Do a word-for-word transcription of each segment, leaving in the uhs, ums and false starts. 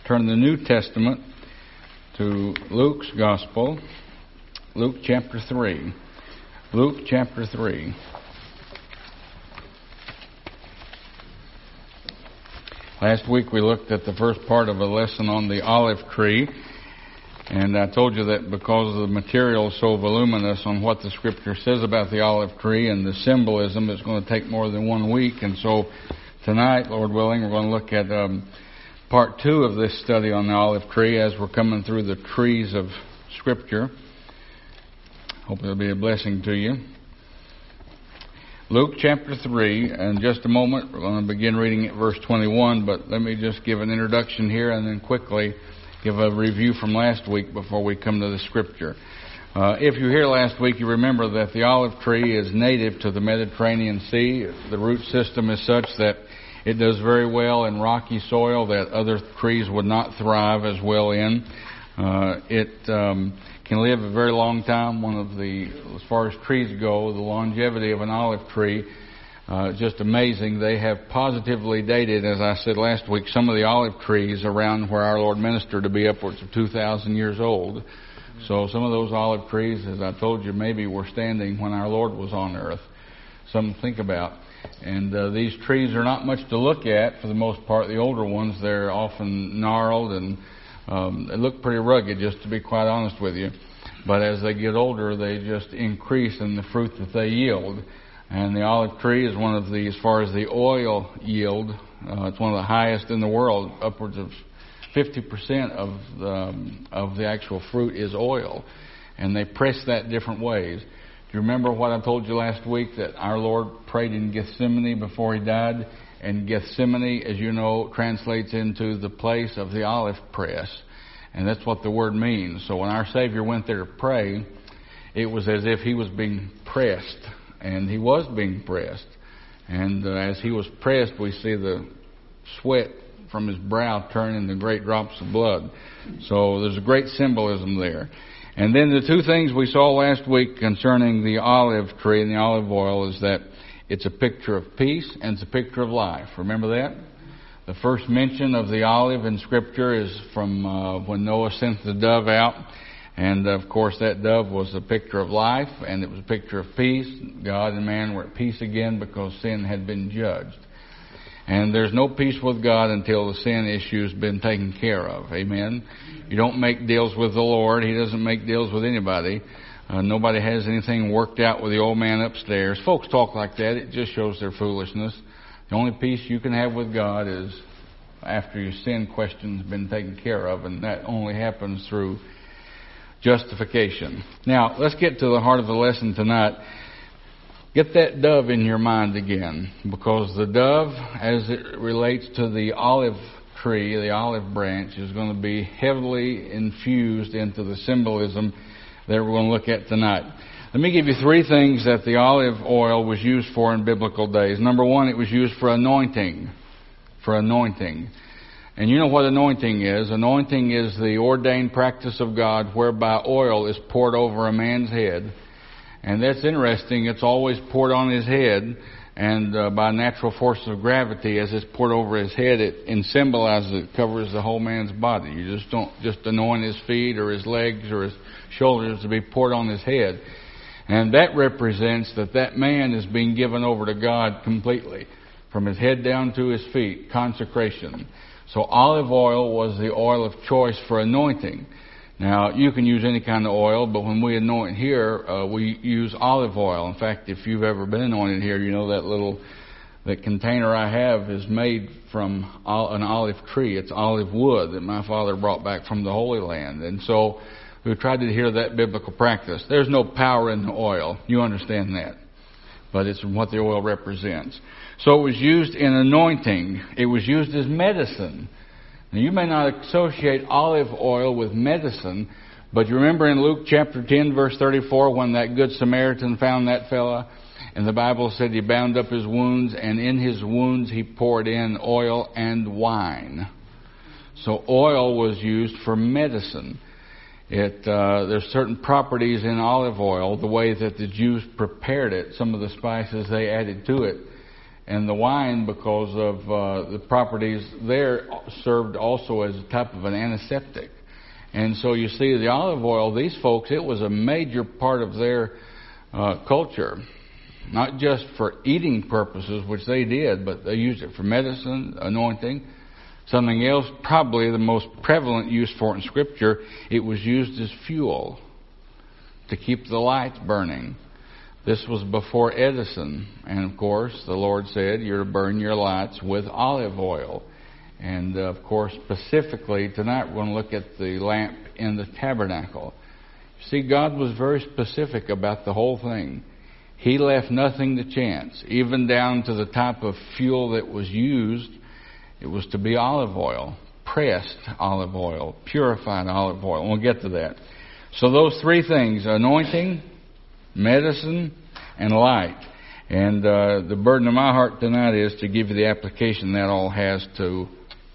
turn the New Testament to Luke's Gospel, Luke chapter three. Luke chapter three. Last week we looked at the first part of a lesson on the olive tree, and I told you that because the material is so voluminous on what the Scripture says about the olive tree and the symbolism, it's going to take more than one week. And so tonight, Lord willing, we're going to look at um, part two of this study on the olive tree as we're coming through the trees of Scripture. Hope it'll be a blessing to you. Luke chapter three, in just a moment, we're going to begin reading at verse twenty-one, but let me just give an introduction here and then quickly give a review from last week before we come to the Scripture. Uh, if you were here last week, you remember that the olive tree is native to the Mediterranean Sea. The root system is such that it does very well in rocky soil that other trees would not thrive as well in. Uh, it um, can live a very long time. One of the, as far as trees go, the longevity of an olive tree, uh, just amazing. They have positively dated, as I said last week, some of the olive trees around where our Lord ministered to be upwards of two thousand years old. So some of those olive trees, as I told you, maybe were standing when our Lord was on earth. Something to think about. And uh, these trees are not much to look at for the most part. The older ones, they're often gnarled and um, they look pretty rugged, just to be quite honest with you. But as they get older, they just increase in the fruit that they yield. And the olive tree is one of the, as far as the oil yield, uh, it's one of the highest in the world. Upwards of fifty percent of the, um, of the actual fruit is oil. And they press that different ways. Do you remember what I told you last week, that our Lord prayed in Gethsemane before He died? And Gethsemane, as you know, translates into the place of the olive press. And that's what the word means. So when our Savior went there to pray, it was as if He was being pressed. And He was being pressed. And uh, as He was pressed, we see the sweat from His brow turn into great drops of blood. So there's a great symbolism there. And then the two things we saw last week concerning the olive tree and the olive oil is that it's a picture of peace and it's a picture of life. Remember that? The first mention of the olive in Scripture is from uh, when Noah sent the dove out. And, of course, that dove was a picture of life and it was a picture of peace. God and man were at peace again because sin had been judged. And there's no peace with God until the sin issue's been taken care of. Amen? You don't make deals with the Lord. He doesn't make deals with anybody. Uh, nobody has anything worked out with the old man upstairs. Folks talk like that. It just shows their foolishness. The only peace you can have with God is after your sin question's been taken care of, and that only happens through justification. Now, let's get to the heart of the lesson tonight. Get that dove in your mind again, because the dove, as it relates to the olive tree, the olive branch, is going to be heavily infused into the symbolism that we're going to look at tonight. Let me give you three things that the olive oil was used for in biblical days. Number one, it was used for anointing. For anointing. And you know what anointing is. Anointing is the ordained practice of God whereby oil is poured over a man's head. And that's interesting. It's always poured on his head. And uh, by natural force of gravity, as it's poured over his head, it and symbolizes it covers the whole man's body. You just don't just anoint his feet or his legs or his shoulders to be poured on his head. And that represents that that man is being given over to God completely, from his head down to his feet, consecration. So olive oil was the oil of choice for anointing. Now, you can use any kind of oil, but when we anoint here, uh, we use olive oil. In fact, if you've ever been anointed here, you know that little that container I have is made from an olive tree. It's olive wood that my father brought back from the Holy Land. And so we tried to adhere to that biblical practice. There's no power in the oil. You understand that. But it's what the oil represents. So it was used in anointing. It was used as medicine. Now, you may not associate olive oil with medicine, but you remember in Luke chapter ten, verse thirty-four, when that good Samaritan found that fella, and the Bible said he bound up his wounds, and in his wounds he poured in oil and wine. So oil was used for medicine. It uh, there's certain properties in olive oil, the way that the Jews prepared it, some of the spices they added to it. And the wine, because of uh, the properties there, served also as a type of an antiseptic. And so you see, the olive oil, these folks, it was a major part of their uh, culture. Not just for eating purposes, which they did, but they used it for medicine, anointing. Something else, probably the most prevalent use for it in Scripture, it was used as fuel to keep the lights burning. This was before Edison. And of course, the Lord said, you're to burn your lights with olive oil. And uh, of course, specifically, tonight we're going to look at the lamp in the tabernacle. See, God was very specific about the whole thing. He left nothing to chance, even down to the type of fuel that was used. It was to be olive oil, pressed olive oil, purified olive oil. And we'll get to that. So those three things, anointing, medicine, and light. And uh, the burden of my heart tonight is to give you the application that all has to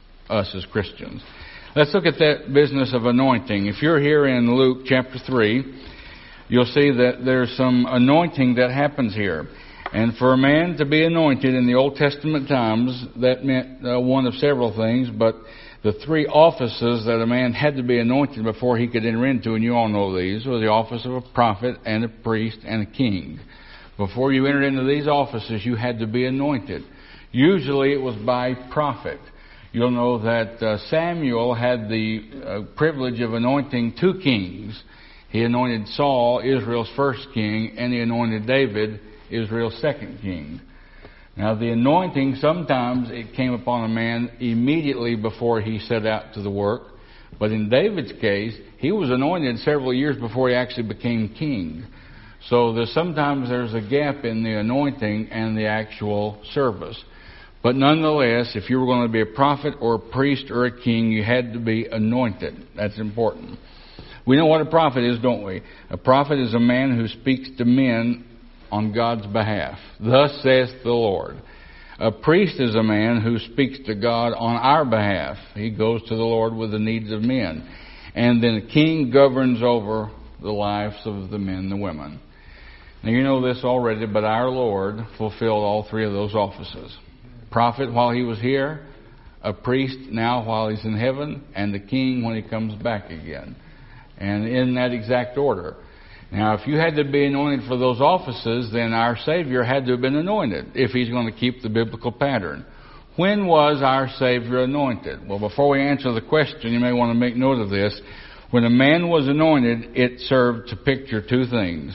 us as Christians. Let's look at that business of anointing. If you're here in Luke chapter three, you'll see that there's some anointing that happens here. And for a man to be anointed in the Old Testament times, that meant uh, one of several things, but the three offices that a man had to be anointed before he could enter into, and you all know these, were the office of a prophet and a priest and a king. Before you entered into these offices, you had to be anointed. Usually it was by prophet. You'll know that uh, Samuel had the uh, privilege of anointing two kings. He anointed Saul, Israel's first king, and he anointed David, Israel's second king. Now, the anointing, sometimes it came upon a man immediately before he set out to the work. But in David's case, he was anointed several years before he actually became king. So there's sometimes there's a gap in the anointing and the actual service. But nonetheless, if you were going to be a prophet or a priest or a king, you had to be anointed. That's important. We know what a prophet is, don't we? A prophet is a man who speaks to men on God's behalf. Thus saith the Lord. A priest is a man who speaks to God on our behalf. He goes to the Lord with the needs of men. And then a king governs over the lives of the men and the women. Now you know this already, but our Lord fulfilled all three of those offices. Prophet while he was here, a priest now while he's in heaven, and the king when he comes back again. And in that exact order. Now, if you had to be anointed for those offices, then our Savior had to have been anointed if he's going to keep the biblical pattern. When was our Savior anointed? Well, before we answer the question, you may want to make note of this. When a man was anointed, it served to picture two things.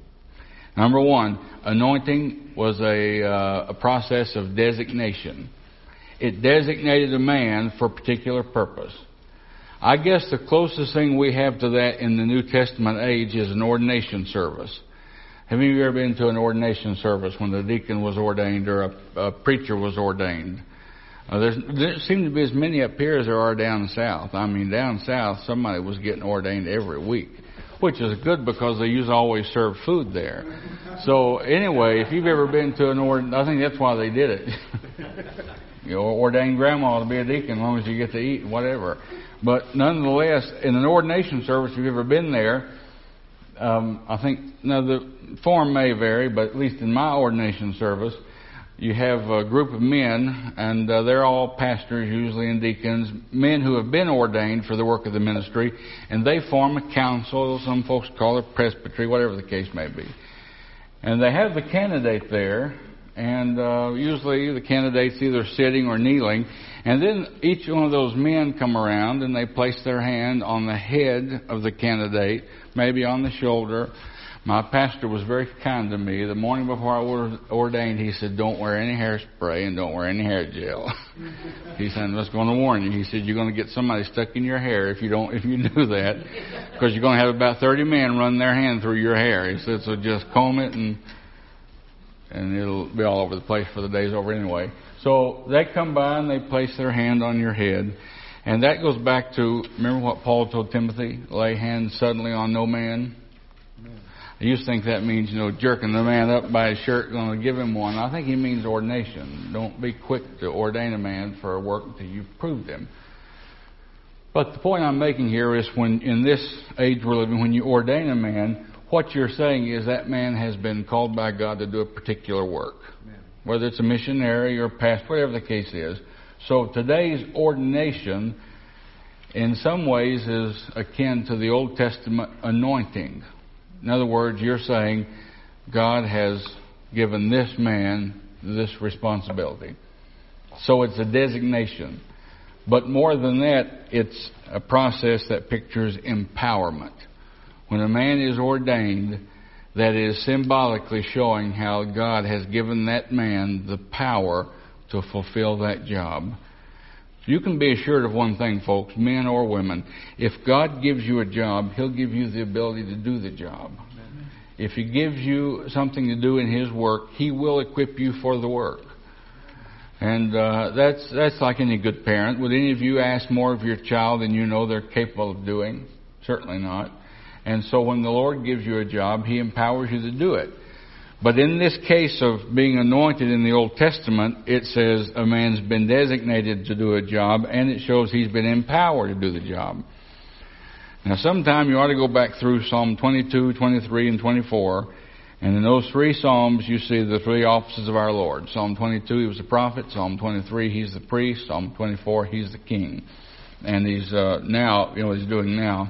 Number one, anointing was a, uh, a process of designation. It designated a man for a particular purpose. I guess the closest thing we have to that in the New Testament age is an ordination service. Have any of you ever been to an ordination service when the deacon was ordained or a, a preacher was ordained? Uh, there seem to be as many up here as there are down south. I mean, down south, somebody was getting ordained every week, which is good because they used to always serve food there. So anyway, if you've ever been to an ordination, I think that's why they did it. You know, ordain grandma to be a deacon as long as you get to eat, whatever. But nonetheless, in an ordination service, if you've ever been there, um, I think, now the form may vary, but at least in my ordination service, you have a group of men, and uh, they're all pastors, usually, and deacons, men who have been ordained for the work of the ministry, and they form a council. Some folks call it presbytery, whatever the case may be. And they have the candidate there, and uh, usually the candidate's either sitting or kneeling, and then each one of those men come around and they place their hand on the head of the candidate, maybe on the shoulder. My pastor was very kind to me. The morning before I was ordained, he said, don't wear any hairspray and don't wear any hair gel. He said, I'm just going to warn you. He said, you're going to get somebody stuck in your hair if you don't, if you do that, because you're going to have about thirty men run their hand through your hair. He said, so just comb it and and it'll be all over the place for the day's over anyway. So they come by and they place their hand on your head. And that goes back to, remember what Paul told Timothy? Lay hands suddenly on no man. I used to think that means, you know, jerking the man up by his shirt, going to give him one. I think he means ordination. Don't be quick to ordain a man for a work until you've proved him. But the point I'm making here is when, in this age we're living, when you ordain a man, what you're saying is that man has been called by God to do a particular work. Amen. whether it's a missionary or pastor, whatever the case is. So today's ordination, in some ways, is akin to the Old Testament anointing. In other words, you're saying God has given this man this responsibility. So it's a designation. But more than that, it's a process that pictures empowerment. When a man is ordained, that is symbolically showing how God has given that man the power to fulfill that job. You can be assured of one thing, folks, men or women. If God gives you a job, He'll give you the ability to do the job. Amen. If He gives you something to do in His work, He will equip you for the work. And uh, that's that's like any good parent. Would any of you ask more of your child than you know they're capable of doing? Certainly not. And so when the Lord gives you a job, He empowers you to do it. But in this case of being anointed in the Old Testament, it says a man's been designated to do a job, and it shows he's been empowered to do the job. Now, sometime you ought to go back through Psalm twenty-two, twenty-three, and twenty-four, and in those three Psalms you see the three offices of our Lord. Psalm twenty-two, He was the prophet. Psalm twenty-three, He's the priest. Psalm twenty-four, He's the king. And He's uh, now, you know what He's doing now.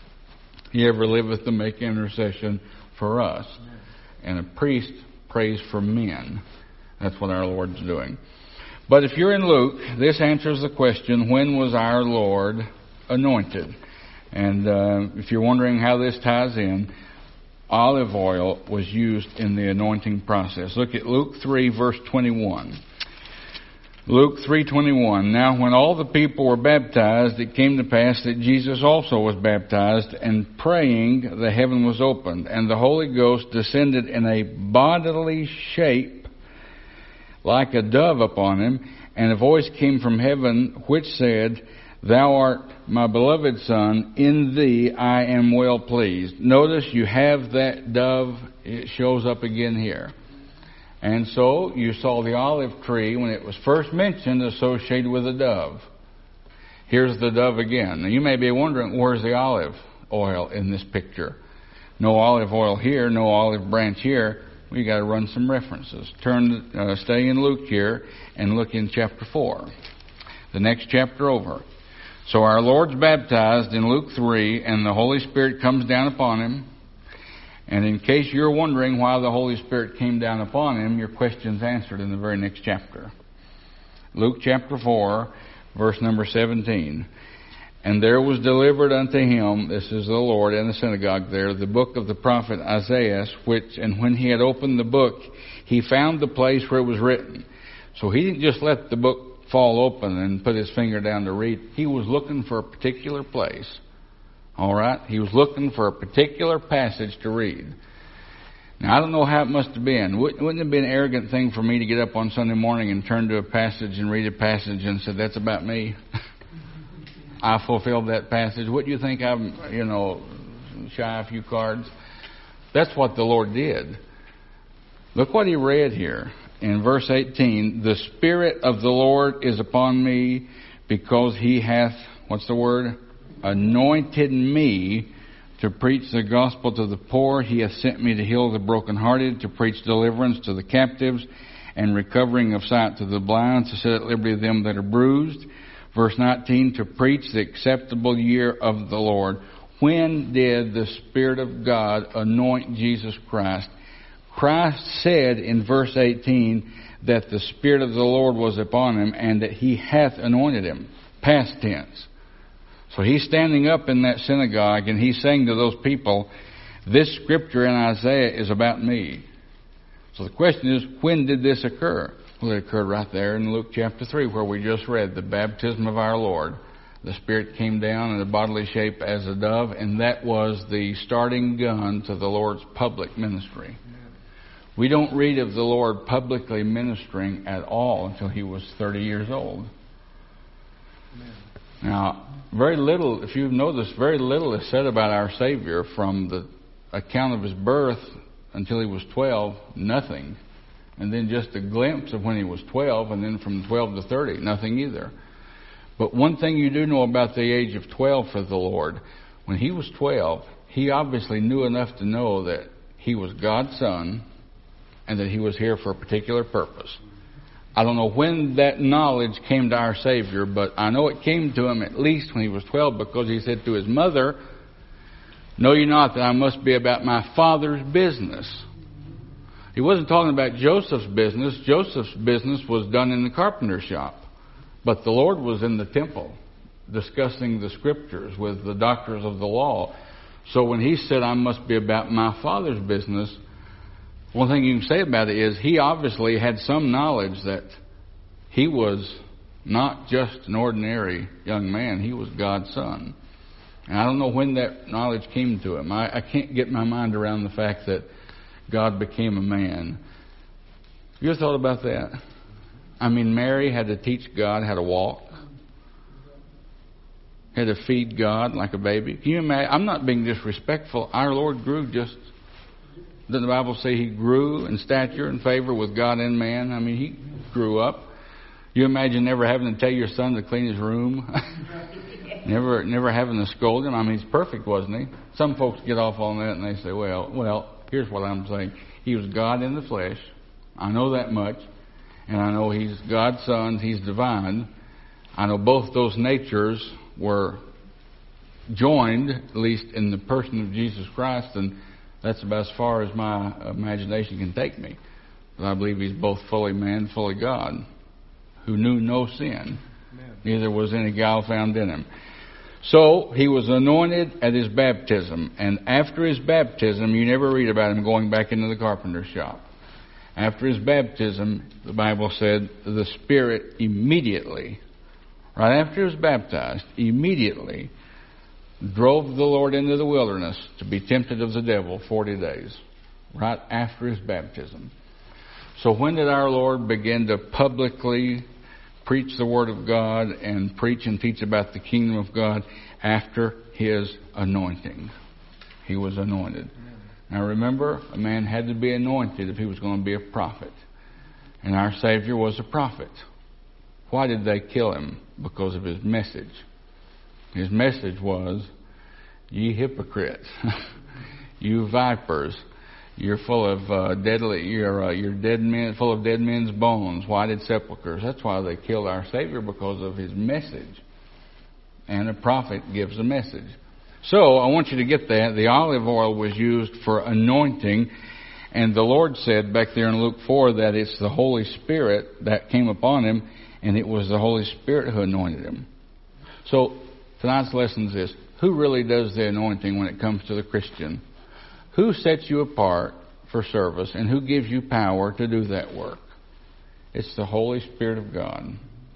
He ever liveth to make intercession for us. And a priest prays for men. That's what our Lord's doing. But if you're in Luke, this answers the question, when was our Lord anointed? And uh, if you're wondering how this ties in, olive oil was used in the anointing process. Look at Luke three, verse twenty-one. Luke three twenty-one. Now when all the people were baptized, it came to pass that Jesus also was baptized, and praying, the heaven was opened, and the Holy Ghost descended in a bodily shape like a dove upon him, and a voice came from heaven which said, Thou art my beloved Son, in thee I am well pleased. Notice you have that dove, it shows up again here. And so you saw the olive tree, when it was first mentioned, associated with a dove. Here's the dove again. Now you may be wondering, where's the olive oil in this picture? No olive oil here, no olive branch here. We got to run some references. Turn, uh, stay in Luke here and look in chapter four, the next chapter over. So our Lord's baptized in Luke three, and the Holy Spirit comes down upon him. And in case you're wondering why the Holy Spirit came down upon him, your question's answered in the very next chapter. Luke chapter four, verse number seventeen. And there was delivered unto him, this is the Lord in the synagogue there, the book of the prophet Isaiah, which, and when he had opened the book, he found the place where it was written. So he didn't just let the book fall open and put his finger down to read. He was looking for a particular place. All right? He was looking for a particular passage to read. Now, I don't know how it must have been. Wouldn't it have been an arrogant thing for me to get up on Sunday morning and turn to a passage and read a passage and say, that's about me? I fulfilled that passage. What do you think? I'm, you know, shy a few cards? That's what the Lord did. Look what he read here in verse eighteen. The Spirit of the Lord is upon me, because he hath, what's the word? Anointed me to preach the gospel to the poor. He hath sent me to heal the brokenhearted, to preach deliverance to the captives, and recovering of sight to the blind, to set at liberty them that are bruised. Verse nineteen, to preach the acceptable year of the Lord. When did the Spirit of God anoint Jesus Christ? Christ said in verse eighteen that the Spirit of the Lord was upon him, and that he hath anointed him. Past tense. So he's standing up in that synagogue and he's saying to those people, this scripture in Isaiah is about me. So the question is, when did this occur? Well, it occurred right there in Luke chapter three, where we just read the baptism of our Lord. The Spirit came down in a bodily shape as a dove, and that was the starting gun to the Lord's public ministry. We don't read of the Lord publicly ministering at all until he was thirty years old. Amen. Now, very little, if you've noticed, very little is said about our Savior from the account of his birth until he was twelve, nothing. And then just a glimpse of when he was twelve, and then from twelve to thirty, nothing either. But one thing you do know about the age of twelve for the Lord, when he was twelve, he obviously knew enough to know that he was God's Son, and that he was here for a particular purpose. I don't know when that knowledge came to our Savior, but I know it came to him at least when he was twelve, because he said to his mother, "Know ye not that I must be about my Father's business?" He wasn't talking about Joseph's business. Joseph's business was done in the carpenter shop. But the Lord was in the temple discussing the Scriptures with the doctors of the law. So when he said, "I must be about my Father's business," one thing you can say about it is he obviously had some knowledge that he was not just an ordinary young man. He was God's son. And I don't know when that knowledge came to him. I, I can't get my mind around the fact that God became a man. You ever thought about that? I mean, Mary had to teach God how to walk. Had to feed God like a baby. Can you imagine? I'm not being disrespectful. Our Lord grew just... Doesn't the Bible say he grew in stature and favor with God and man? I mean, he grew up. You imagine never having to tell your son to clean his room? never never having to scold him? I mean, he's perfect, wasn't he? Some folks get off on that and they say, well, well, here's what I'm saying. He was God in the flesh. I know that much. And I know he's God's son. He's divine. I know both those natures were joined, at least in the person of Jesus Christ, and that's about as far as my imagination can take me. But I believe he's both fully man, fully God, who knew no sin. Amen. Neither was any guile found in him. So he was anointed at his baptism. And after his baptism, you never read about him going back into the carpenter shop. After his baptism, the Bible said, the Spirit immediately, right after he was baptized, immediately drove the Lord into the wilderness to be tempted of the devil forty days, right after his baptism. So when did our Lord begin to publicly preach the Word of God and preach and teach about the kingdom of God? After his anointing. He was anointed. Now remember, a man had to be anointed if he was going to be a prophet. And our Savior was a prophet. Why did they kill him? Because of his message. His message was, "Ye hypocrites, you vipers, you're full of uh, deadly, you're uh, you're dead men, full of dead men's bones, whited sepulchres." That's why they killed our Savior, because of his message. And a prophet gives a message. So I want you to get that. The olive oil was used for anointing, and the Lord said back there in Luke four that it's the Holy Spirit that came upon him, and it was the Holy Spirit who anointed him. So tonight's lesson is this. Who really does the anointing when it comes to the Christian? Who sets you apart for service, and who gives you power to do that work? It's the Holy Spirit of God.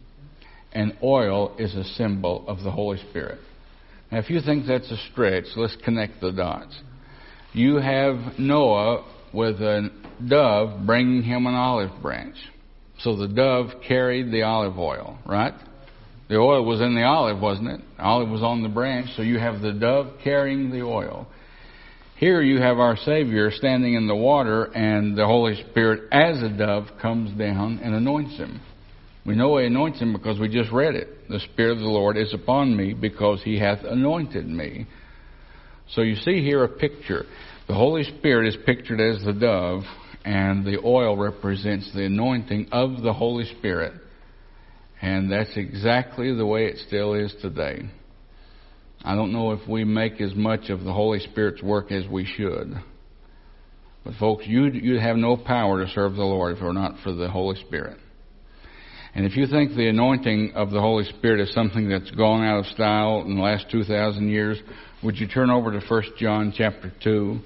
And oil is a symbol of the Holy Spirit. Now, if you think that's a stretch, let's connect the dots. You have Noah with a dove bringing him an olive branch. So the dove carried the olive oil, right? The oil was in the olive, wasn't it? The olive was on the branch, so you have the dove carrying the oil. Here you have our Savior standing in the water, and the Holy Spirit, as a dove, comes down and anoints him. We know he anoints him because we just read it. The Spirit of the Lord is upon me because he hath anointed me. So you see here a picture. The Holy Spirit is pictured as the dove, and the oil represents the anointing of the Holy Spirit. And that's exactly the way it still is today. I don't know if we make as much of the Holy Spirit's work as we should. But folks, you'd, you'd have no power to serve the Lord if it were not for the Holy Spirit. And if you think the anointing of the Holy Spirit is something that's gone out of style in the last two thousand years, would you turn over to First John chapter two?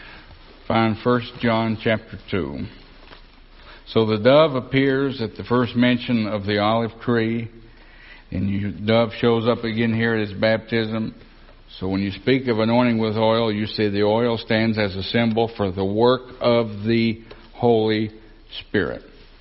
Find First John chapter two. So the dove appears at the first mention of the olive tree, and the dove shows up again here at his baptism. So when you speak of anointing with oil, you see the oil stands as a symbol for the work of the Holy Spirit.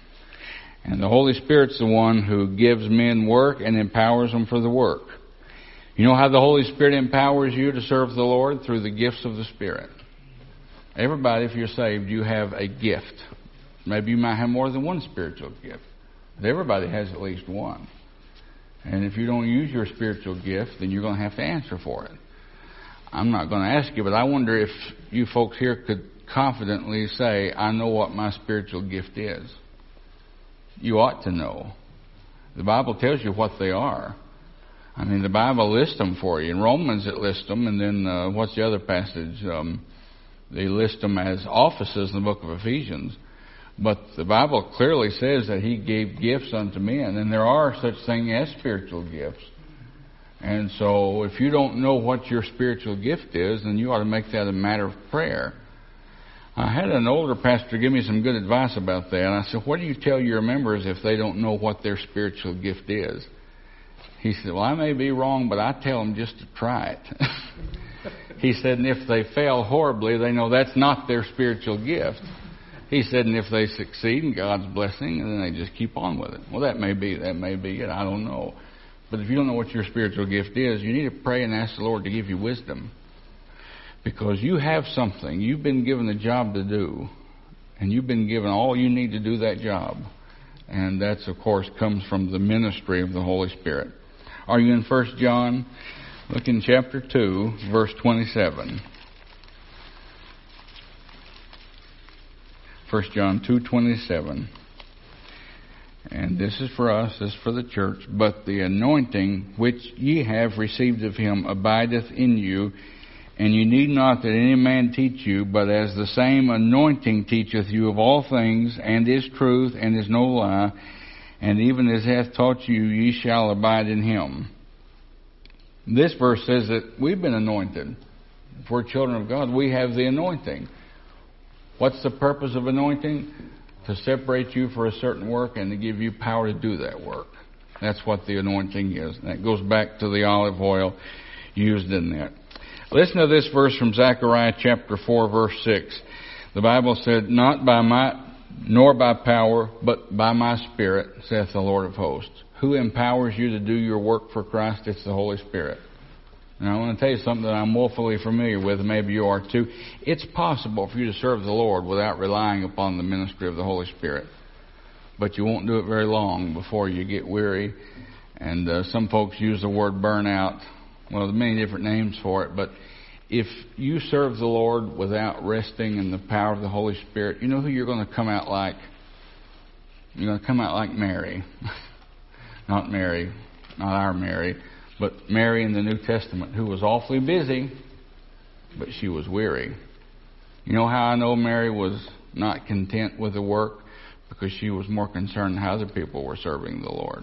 And the Holy Spirit's the one who gives men work and empowers them for the work. You know how the Holy Spirit empowers you to serve the Lord? Through the gifts of the Spirit. Everybody, if you're saved, you have a gift. Maybe you might have more than one spiritual gift. But everybody has at least one. And if you don't use your spiritual gift, then you're going to have to answer for it. I'm not going to ask you, but I wonder if you folks here could confidently say, I know what my spiritual gift is. You ought to know. The Bible tells you what they are. I mean, the Bible lists them for you. In Romans, it lists them, and then uh, what's the other passage? Um, they list them as offices in the book of Ephesians. But the Bible clearly says that He gave gifts unto men, and there are such things as spiritual gifts. And so if you don't know what your spiritual gift is, then you ought to make that a matter of prayer. I had an older pastor give me some good advice about that, and I said, what do you tell your members if they don't know what their spiritual gift is? He said, well, I may be wrong, but I tell them just to try it. He said, and if they fail horribly, they know that's not their spiritual gift. He said, and if they succeed in God's blessing, then they just keep on with it. Well, that may be, that may be it. I don't know. But if you don't know what your spiritual gift is, you need to pray and ask the Lord to give you wisdom. Because you have something. You've been given a job to do. And you've been given all you need to do that job. And that's, of course, comes from the ministry of the Holy Spirit. Are you in First John? Look in chapter two, verse twenty-seven. First John two twenty-seven. And this is for us, this is for the church. But the anointing which ye have received of Him abideth in you, and ye need not that any man teach you, but as the same anointing teacheth you of all things, and is truth, and is no lie, and even as hath taught you, ye shall abide in Him. This verse says that we've been anointed. If we're children of God, we have the anointing. What's the purpose of anointing? To separate you for a certain work and to give you power to do that work. That's what the anointing is. And that goes back to the olive oil used in that. Listen to this verse from Zechariah chapter four, verse six. The Bible said, not by might nor by power, but by my Spirit, saith the Lord of hosts. Who empowers you to do your work for Christ? It's the Holy Spirit. And I want to tell you something that I'm woefully familiar with, and maybe you are too. It's possible for you to serve the Lord without relying upon the ministry of the Holy Spirit. But you won't do it very long before you get weary. And uh, some folks use the word burnout. Well, there's many different names for it. But if you serve the Lord without resting in the power of the Holy Spirit, you know who you're going to come out like? You're going to come out like Mary. Not Mary, not our Mary, but Mary in the New Testament, who was awfully busy, but she was weary. You know how I know Mary was not content with the work? Because she was more concerned how other people were serving the Lord.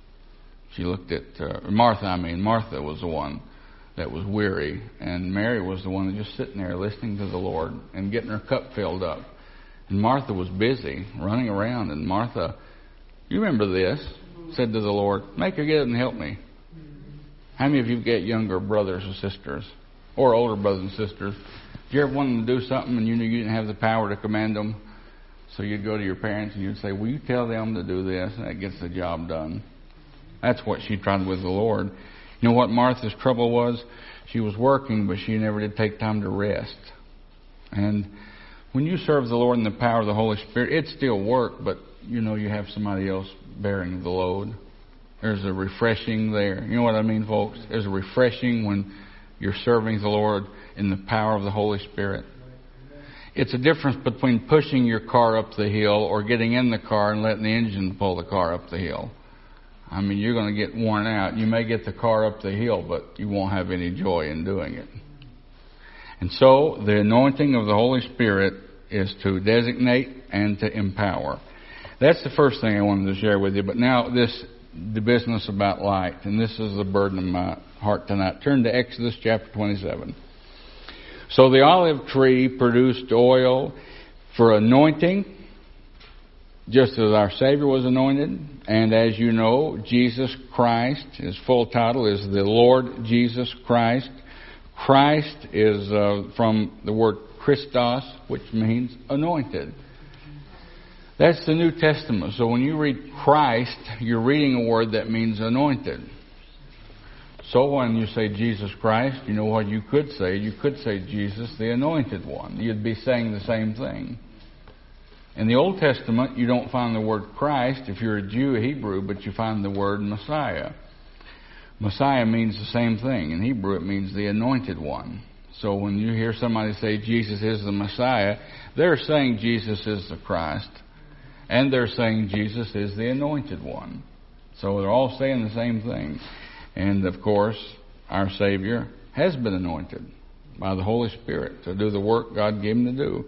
She looked at, uh, Martha, I mean, Martha was the one that was weary, and Mary was the one that just sitting there listening to the Lord and getting her cup filled up. And Martha was busy running around, and Martha, you remember this, said to the Lord, make her get up and help me. How many of you get younger brothers or sisters, or older brothers and sisters? Did you ever want them to do something and you knew you didn't have the power to command them? So you'd go to your parents and you'd say, will you tell them to do this? And that gets the job done. That's what she tried with the Lord. You know what Martha's trouble was? She was working, but she never did take time to rest. And when you serve the Lord in the power of the Holy Spirit, it's still work, but you know you have somebody else bearing the load. There's a refreshing there. You know what I mean, folks? There's a refreshing when you're serving the Lord in the power of the Holy Spirit. It's a difference between pushing your car up the hill or getting in the car and letting the engine pull the car up the hill. I mean, you're going to get worn out. You may get the car up the hill, but you won't have any joy in doing it. And so, the anointing of the Holy Spirit is to designate and to empower. That's the first thing I wanted to share with you. But now, this the business about light, and this is the burden of my heart tonight. Turn to Exodus chapter twenty-seven. So the olive tree produced oil for anointing, just as our Savior was anointed. And as you know, Jesus Christ, his full title is the Lord Jesus Christ. Christ is uh, from the word Christos, which means anointed. That's the New Testament. So when you read Christ, you're reading a word that means anointed. So when you say Jesus Christ, you know what you could say? You could say Jesus, the anointed one. You'd be saying the same thing. In the Old Testament, you don't find the word Christ if you're a Jew, a Hebrew, but you find the word Messiah. Messiah means the same thing. In Hebrew, it means the anointed one. So when you hear somebody say Jesus is the Messiah, they're saying Jesus is the Christ, and they're saying Jesus is the Anointed One. So they're all saying the same thing. And of course, our Savior has been anointed by the Holy Spirit to do the work God gave him to do.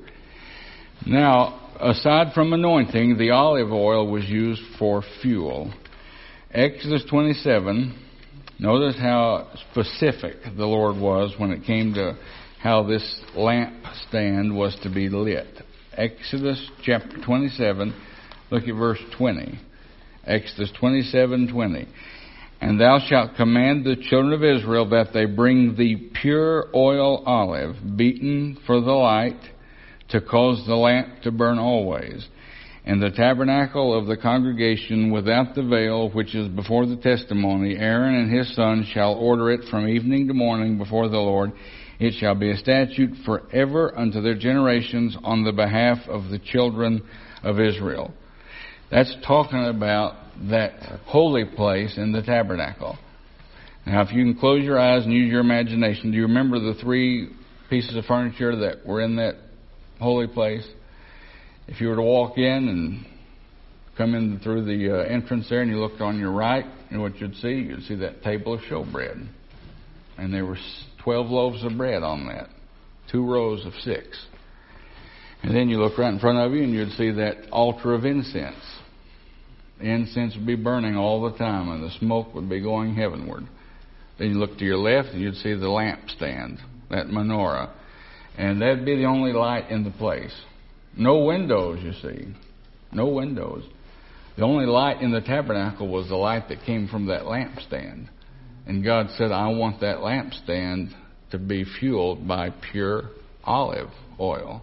Now, aside from anointing, the olive oil was used for fuel. Exodus twenty-seven, notice how specific the Lord was when it came to how this lamp stand was to be lit. Exodus chapter twenty-seven, look at verse twenty. Exodus twenty-seven twenty. And thou shalt command the children of Israel that they bring thee pure oil olive, beaten for the light, to cause the lamp to burn always. In the tabernacle of the congregation without the veil, which is before the testimony, Aaron and his sons shall order it from evening to morning before the Lord. It shall be a statute forever unto their generations on the behalf of the children of Israel. That's talking about that holy place in the tabernacle. Now, if you can close your eyes and use your imagination, do you remember the three pieces of furniture that were in that holy place? If you were to walk in and come in through the uh, entrance there and you looked on your right, you know what you'd see? You'd see that table of showbread. And there were twelve loaves of bread on that, two rows of six. And then you look right in front of you and you'd see that altar of incense. The incense would be burning all the time and the smoke would be going heavenward. Then you look to your left and you'd see the lampstand, that menorah. And that'd be the only light in the place. No windows, you see. No windows. The only light in the tabernacle was the light that came from that lampstand. And God said, I want that lampstand to be fueled by pure olive oil.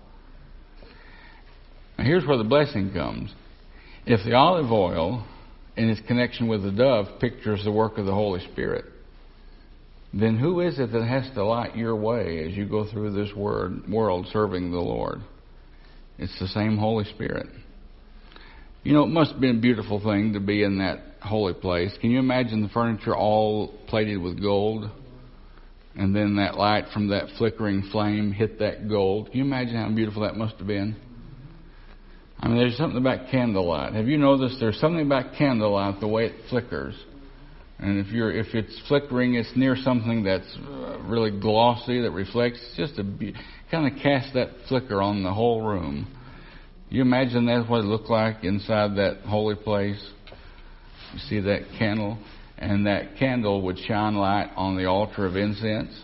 Now here's where the blessing comes. If the olive oil, in its connection with the dove, pictures the work of the Holy Spirit, then who is it that has to light your way as you go through this word, world serving the Lord? It's the same Holy Spirit. You know, it must have been a beautiful thing to be in that holy place. Can you imagine the furniture all plated with gold? And then that light from that flickering flame hit that gold. Can you imagine how beautiful that must have been? I mean, there's something about candlelight. Have you noticed there's something about candlelight, the way it flickers? And if you're if it's flickering, it's near something that's uh, really glossy that reflects. It's just a be- kind of cast that flicker on the whole room. You imagine that's what it looked like inside that holy place. You see that candle, and that candle would shine light on the altar of incense.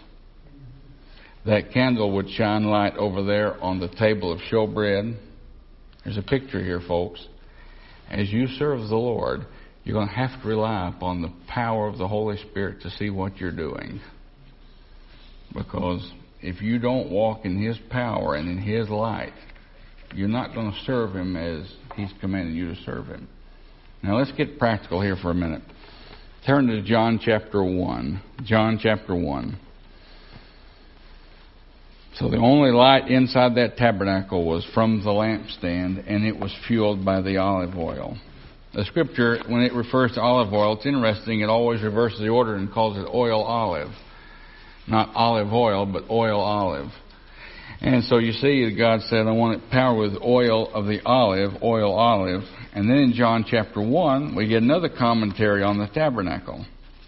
That candle would shine light over there on the table of showbread. There's a picture here, folks. As you serve the Lord, you're going to have to rely upon the power of the Holy Spirit to see what you're doing. Because if you don't walk in His power and in His light, you're not going to serve Him as He's commanded you to serve Him. Now let's get practical here for a minute. Turn to John chapter one. John chapter one. So the only light inside that tabernacle was from the lampstand, and it was fueled by the olive oil. The scripture, when it refers to olive oil, it's interesting. It always reverses the order and calls it oil olive. Not olive oil, but oil olive. And so you see that God said, I want it powered with oil of the olive, oil olive. And then in John chapter one, we get another commentary on the tabernacle.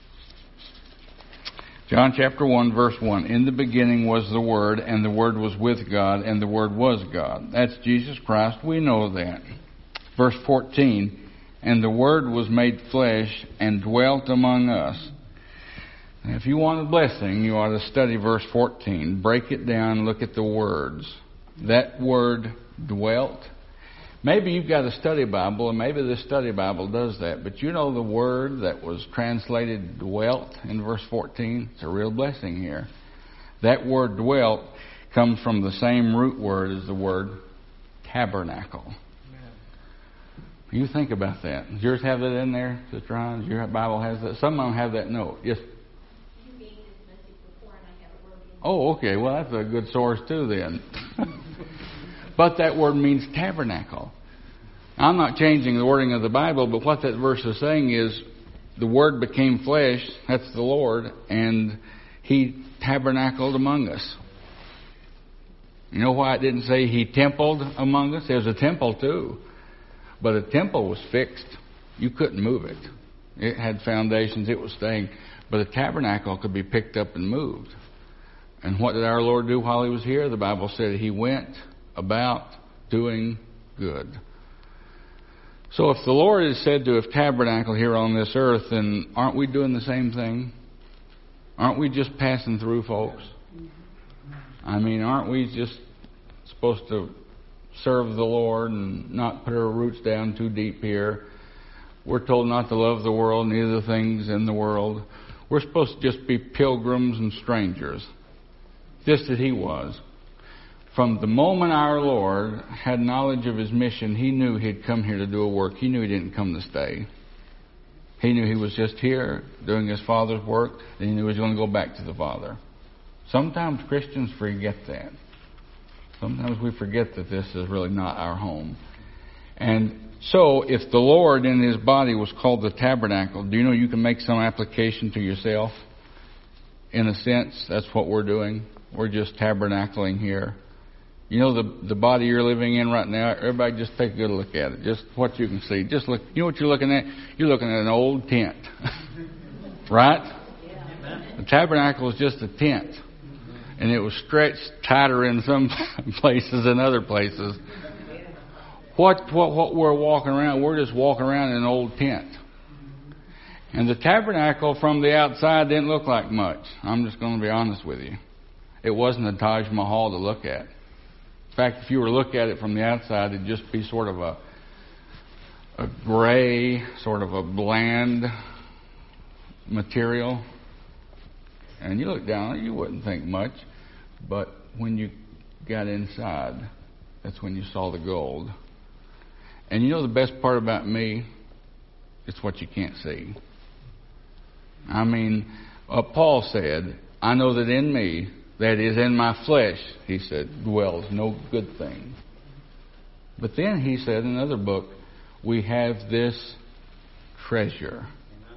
John chapter one, verse one. In the beginning was the Word, and the Word was with God, and the Word was God. That's Jesus Christ. We know that. Verse fourteen. And the Word was made flesh and dwelt among us. Now, if you want a blessing, you ought to study verse fourteen. Break it down and look at the words. That word dwelt. Maybe you've got a study Bible, and maybe the study Bible does that. But you know the word that was translated dwelt in verse fourteen? It's a real blessing here. That word dwelt comes from the same root word as the word tabernacle. You think about that. Does yours have that in there, Sister Hines? Your Bible has that? Some of them have that note. Yes. You gave this message before, and I have a word in. Oh, okay. Well, that's a good source too, then. But that word means tabernacle. I'm not changing the wording of the Bible, but what that verse is saying is the Word became flesh. That's the Lord, and He tabernacled among us. You know why it didn't say he templed among us? There's a temple too. But the temple was fixed. You couldn't move it. It had foundations. It was staying. But the tabernacle could be picked up and moved. And what did our Lord do while he was here? The Bible said he went about doing good. So if the Lord is said to have tabernacled here on this earth, then aren't we doing the same thing? Aren't we just passing through, folks? I mean, aren't we just supposed to serve the Lord and not put our roots down too deep here? We're told not to love the world, neither the things in the world. We're supposed to just be pilgrims and strangers, just as he was. From the moment our Lord had knowledge of his mission, he knew he'd come here to do a work. He knew he didn't come to stay. He knew he was just here doing his Father's work, and he knew he was going to go back to the Father. Sometimes Christians forget that. Sometimes we forget that this is really not our home. And so, if the Lord in his body was called the tabernacle, do you know you can make some application to yourself? In a sense, that's what we're doing. We're just tabernacling here. You know the the body you're living in right now, everybody just take a good look at it. Just what you can see. Just look. You know what you're looking at? You're looking at an old tent. Right? Yeah. The tabernacle is just a tent. And it was stretched tighter in some places than other places. What, what what we're walking around, we're just walking around in an old tent. And the tabernacle from the outside didn't look like much. I'm just going to be honest with you. It wasn't a Taj Mahal to look at. In fact, if you were to look at it from the outside, it'd just be sort of a a gray, sort of a bland material. And you look down, you wouldn't think much. But when you got inside, that's when you saw the gold. And you know the best part about me? It's what you can't see. I mean, uh, Paul said, I know that in me, that is in my flesh, he said, dwells no good thing. But then he said in another book, we have this treasure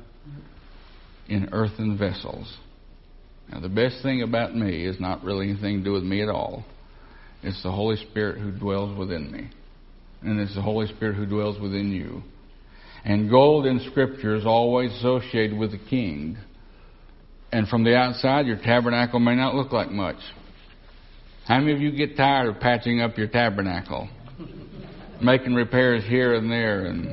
in earthen vessels. Now, the best thing about me is not really anything to do with me at all. It's the Holy Spirit who dwells within me. And it's the Holy Spirit who dwells within you. And gold in Scripture is always associated with the king. And from the outside, your tabernacle may not look like much. How many of you get tired of patching up your tabernacle? Making repairs here and there. and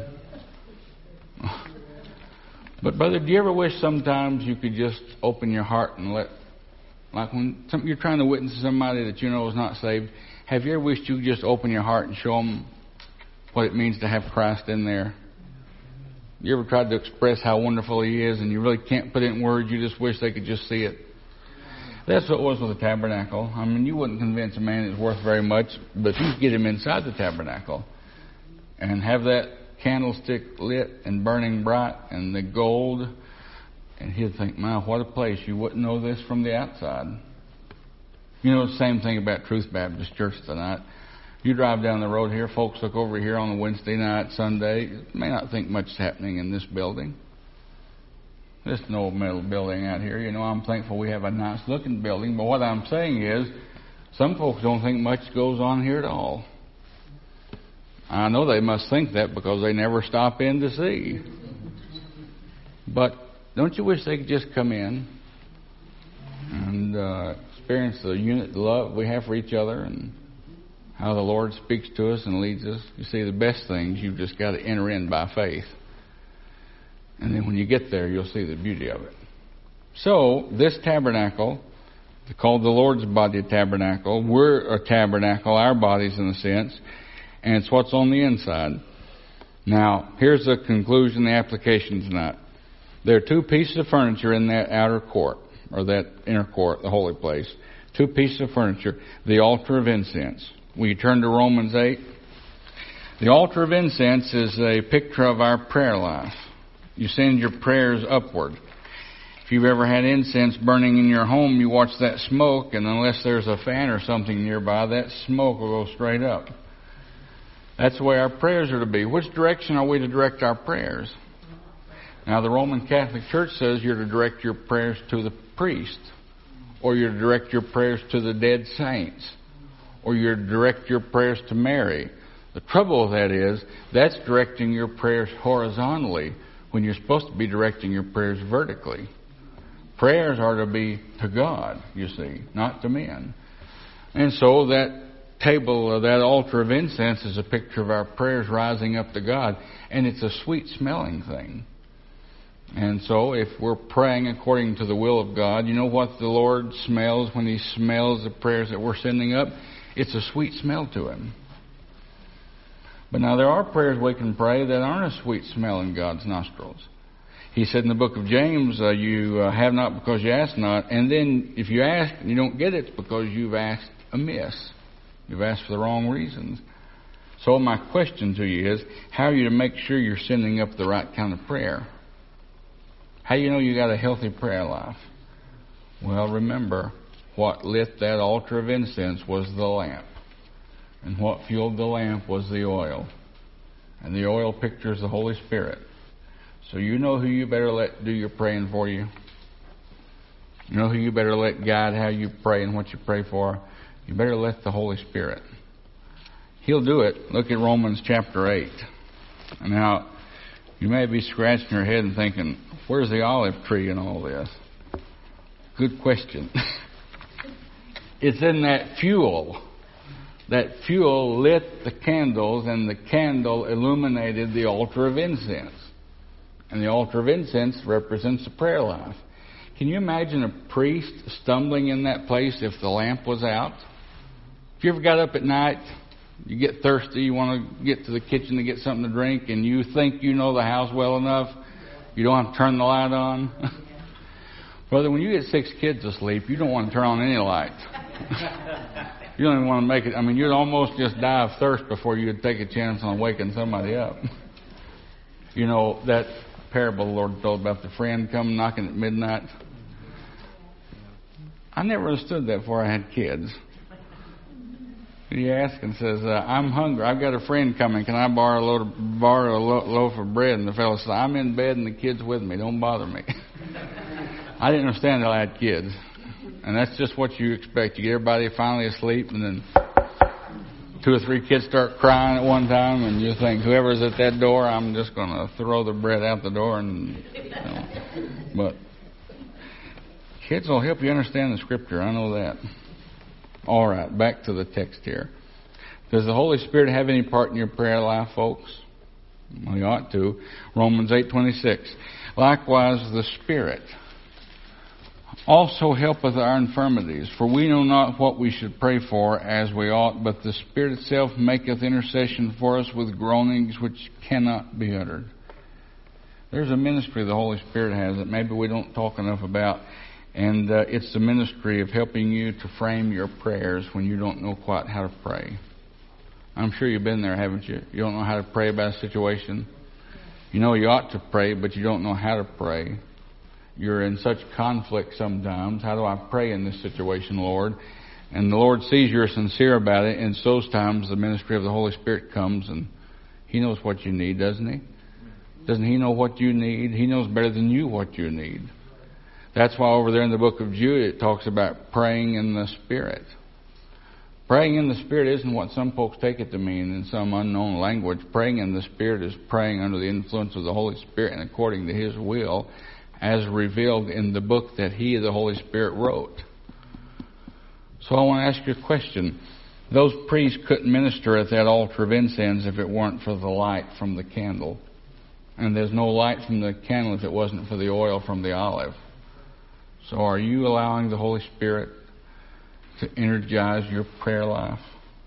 But, brother, do you ever wish sometimes you could just open your heart and let, like when some, you're trying to witness to somebody that you know is not saved, have you ever wished you could just open your heart and show them what it means to have Christ in there? You ever tried to express how wonderful He is and you really can't put it in words, you just wish they could just see it? That's what it was with the tabernacle. I mean, you wouldn't convince a man it's worth very much, but if you could get him inside the tabernacle and have that candlestick lit and burning bright and the gold, and he'd think, my, what a place. You wouldn't know this from the outside. You know the same thing about Truth Baptist Church tonight. You drive down the road here, folks look over here on a Wednesday night, Sunday, you may not think much is happening in this building. This is an old metal building out here. You know, I'm thankful we have a nice looking building, but what I'm saying is some folks don't think much goes on here at all. I know they must think that because they never stop in to see. But don't you wish they could just come in and uh, experience the unit, the love we have for each other and how the Lord speaks to us and leads us? You see, the best things you've just got to enter in by faith. And then when you get there, you'll see the beauty of it. So, this tabernacle, called the Lord's body tabernacle, we're a tabernacle, our bodies in a sense, and it's what's on the inside. Now, here's the conclusion, the application tonight. There are two pieces of furniture in that outer court, or that inner court, the holy place. Two pieces of furniture. The altar of incense. Will you turn to Romans eight? The altar of incense is a picture of our prayer life. You send your prayers upward. If you've ever had incense burning in your home, you watch that smoke, and unless there's a fan or something nearby, that smoke will go straight up. That's the way our prayers are to be. Which direction are we to direct our prayers? Now, the Roman Catholic Church says you're to direct your prayers to the priest, or you're to direct your prayers to the dead saints, or you direct your prayers to Mary. The trouble with that is, that's directing your prayers horizontally when you're supposed to be directing your prayers vertically. Prayers are to be to God, you see, not to men. And so that table, uh, that altar of incense is a picture of our prayers rising up to God, and it's a sweet-smelling thing. And so if we're praying according to the will of God, you know what the Lord smells when He smells the prayers that we're sending up? It's a sweet smell to Him. But now there are prayers we can pray that aren't a sweet smell in God's nostrils. He said in the book of James, uh, you uh, have not because you ask not. And then if you ask and you don't get it, it's because you've asked amiss. You've asked for the wrong reasons. So my question to you is, how are you to make sure you're sending up the right kind of prayer? How do you know you got a healthy prayer life? Well, remember, what lit that altar of incense was the lamp. And what fueled the lamp was the oil. And the oil pictures the Holy Spirit. So you know who you better let do your praying for you. You know who you better let guide how you pray and what you pray for. You better let the Holy Spirit. He'll do it. Look at Romans chapter eight. Now, you may be scratching your head and thinking, where's the olive tree in all this? Good question. It's in that fuel. That fuel lit the candles, and the candle illuminated the altar of incense. And the altar of incense represents the prayer life. Can you imagine a priest stumbling in that place if the lamp was out? If you ever got up at night, you get thirsty, you want to get to the kitchen to get something to drink, and you think you know the house well enough, you don't have to turn the light on? Brother, when you get six kids asleep, you don't want to turn on any light. You don't even want to make it. I mean, you'd almost just die of thirst before you'd take a chance on waking somebody up. You know, that parable the Lord told about the friend coming knocking at midnight. I never understood that before I had kids. He asks and says, uh, I'm hungry. I've got a friend coming. Can I borrow a, load of, borrow a lo- loaf of bread? And the fellow says, I'm in bed and the kid's with me. Don't bother me. I didn't understand until I had kids. And that's just what you expect. You get everybody finally asleep, and then two or three kids start crying at one time, and you think, whoever's at that door, I'm just going to throw the bread out the door. And you know. But kids will help you understand the Scripture. I know that. All right, back to the text here. Does the Holy Spirit have any part in your prayer life, folks? Well, he ought to. Romans eight twenty-six. Likewise, the Spirit also helpeth our infirmities, for we know not what we should pray for as we ought, but the Spirit itself maketh intercession for us with groanings which cannot be uttered. There's a ministry the Holy Spirit has that maybe we don't talk enough about, and uh, it's the ministry of helping you to frame your prayers when you don't know quite how to pray. I'm sure you've been there, haven't you? You don't know how to pray about a situation. You know you ought to pray, but you don't know how to pray. You're in such conflict sometimes. How do I pray in this situation, Lord? And the Lord sees you're sincere about it, and those times the ministry of the Holy Spirit comes, and He knows what you need, doesn't He? Doesn't He know what you need? He knows better than you what you need. That's why over there in the book of Jude it talks about praying in the Spirit. Praying in the Spirit isn't what some folks take it to mean in some unknown language. Praying in the Spirit is praying under the influence of the Holy Spirit and according to His will, as revealed in the book that He, the Holy Spirit, wrote. So I want to ask you a question. Those priests couldn't minister at that altar of incense if it weren't for the light from the candle. And there's no light from the candle if it wasn't for the oil from the olive. So are you allowing the Holy Spirit to energize your prayer life?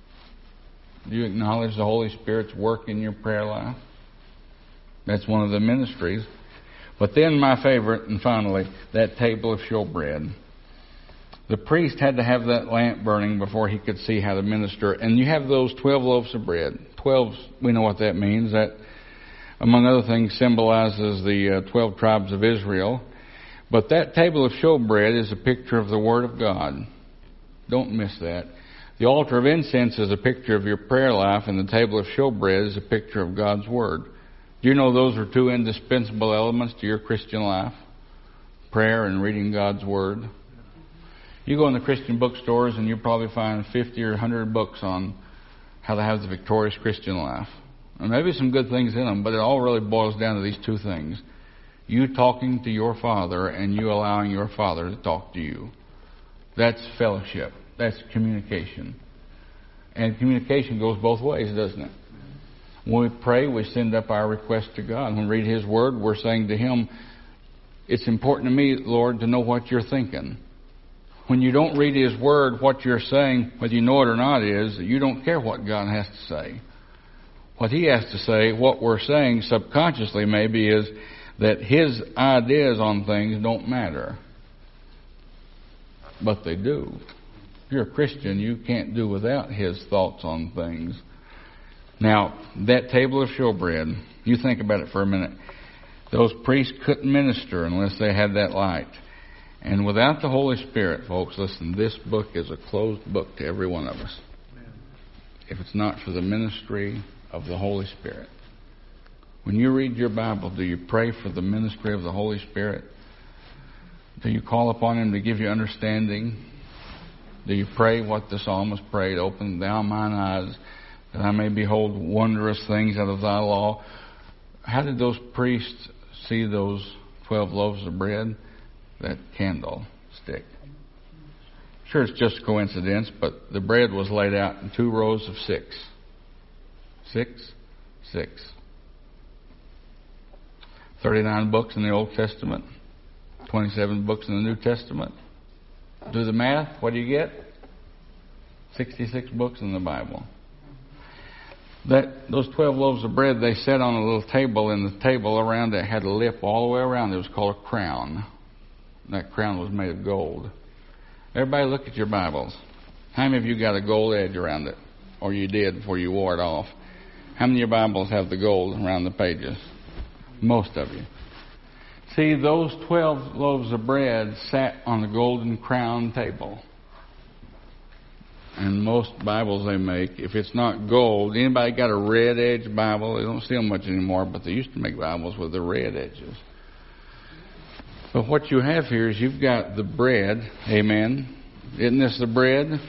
Do you acknowledge the Holy Spirit's work in your prayer life? That's one of the ministries. But then my favorite, and finally, that table of showbread. The priest had to have that lamp burning before he could see how to minister. And you have those twelve loaves of bread. Twelve, we know what that means. That, among other things, symbolizes the uh, twelve tribes of Israel. But that table of showbread is a picture of the Word of God. Don't miss that. The altar of incense is a picture of your prayer life, and the table of showbread is a picture of God's Word. Do you know those are two indispensable elements to your Christian life? Prayer and reading God's Word. You go in the Christian bookstores and you'll probably find fifty or one hundred books on how to have the victorious Christian life. And maybe some good things in them, but it all really boils down to these two things. You talking to your Father and you allowing your Father to talk to you. That's fellowship. That's communication. And communication goes both ways, doesn't it? When we pray, we send up our request to God. When we read His Word, we're saying to Him, it's important to me, Lord, to know what you're thinking. When you don't read His Word, what you're saying, whether you know it or not, is you don't care what God has to say. What He has to say, what we're saying subconsciously maybe, is that His ideas on things don't matter. But they do. If you're a Christian, you can't do without His thoughts on things. Now, that table of showbread, you think about it for a minute. Those priests couldn't minister unless they had that light. And without the Holy Spirit, folks, listen, this book is a closed book to every one of us. If it's not for the ministry of the Holy Spirit. When you read your Bible, do you pray for the ministry of the Holy Spirit? Do you call upon Him to give you understanding? Do you pray what the psalmist prayed? Open thou mine eyes, that I may behold wondrous things out of thy law. How did those priests see those twelve loaves of bread? That candlestick. Sure, it's just coincidence, but the bread was laid out in two rows of six. Six, six. Thirty-nine books in the Old Testament, twenty-seven books in the New Testament. Do the math, what do you get? sixty-six books in the Bible. That those twelve loaves of bread, they sat on a little table, and the table around it had a lip all the way around. It was called a crown. That crown was made of gold. Everybody look at your Bibles. How many of you got a gold edge around it? Or you did before you wore it off? How many of your Bibles have the gold around the pages? Most of you. See, those twelve loaves of bread sat on the golden crown table. And most Bibles they make, if it's not gold, anybody got a red edge Bible? They don't see them much anymore, but they used to make Bibles with the red edges. But what you have here is you've got the bread, amen. Isn't this the bread?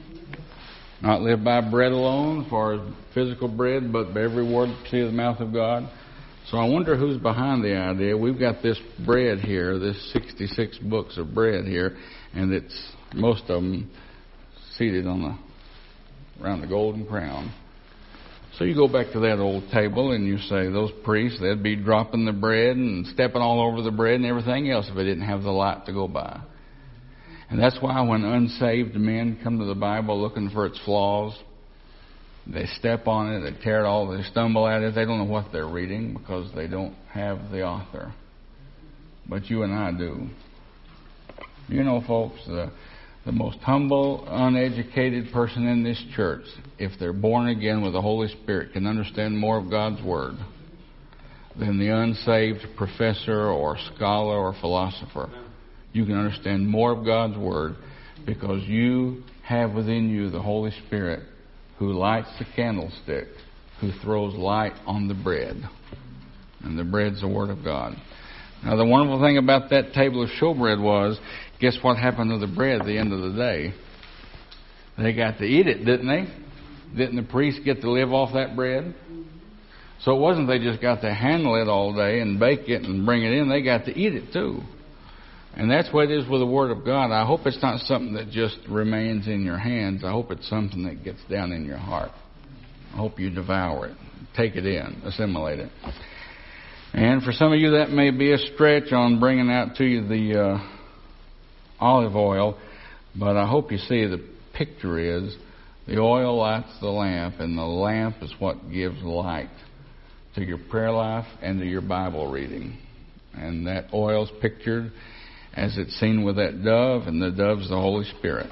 Not live by bread alone, as far as physical bread, but by every word that proceeds of the mouth of God. So I wonder who's behind the idea. We've got this bread here, this sixty-six books of bread here, and it's most of them seated on the around the golden crown. So you go back to that old table and you say, those priests, they'd be dropping the bread and stepping all over the bread and everything else if they didn't have the light to go by. And that's why when unsaved men come to the Bible looking for its flaws, they step on it, they tear it all, they stumble at it. They don't know what they're reading because they don't have the author. But you and I do. You know, folks, the, the most humble, uneducated person in this church, if they're born again with the Holy Spirit, can understand more of God's Word than the unsaved professor or scholar or philosopher. You can understand more of God's Word because you have within you the Holy Spirit who lights the candlestick, who throws light on the bread. And the bread's the Word of God. Now, the wonderful thing about that table of showbread was, guess what happened to the bread at the end of the day? They got to eat it, didn't they? Didn't the priests get to live off that bread? So it wasn't they just got to handle it all day and bake it and bring it in. They got to eat it too. And that's what it is with the Word of God. I hope it's not something that just remains in your hands. I hope it's something that gets down in your heart. I hope you devour it, take it in, assimilate it. And for some of you, that may be a stretch on bringing out to you the uh, olive oil, but I hope you see the picture is the oil lights the lamp, and the lamp is what gives light to your prayer life and to your Bible reading. And that oil's pictured as it's seen with that dove, and the dove's the Holy Spirit.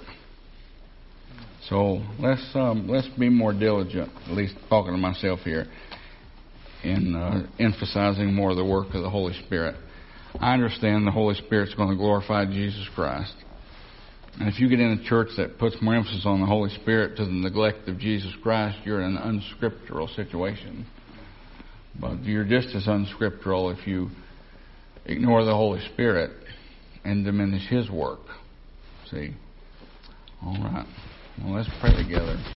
So let's um, let's be more diligent, at least talking to myself here, in uh, emphasizing more of the work of the Holy Spirit. I understand the Holy Spirit's going to glorify Jesus Christ. And if you get in a church that puts more emphasis on the Holy Spirit to the neglect of Jesus Christ, you're in an unscriptural situation. But you're just as unscriptural if you ignore the Holy Spirit and diminish His work. See? All right. Well, let's pray together.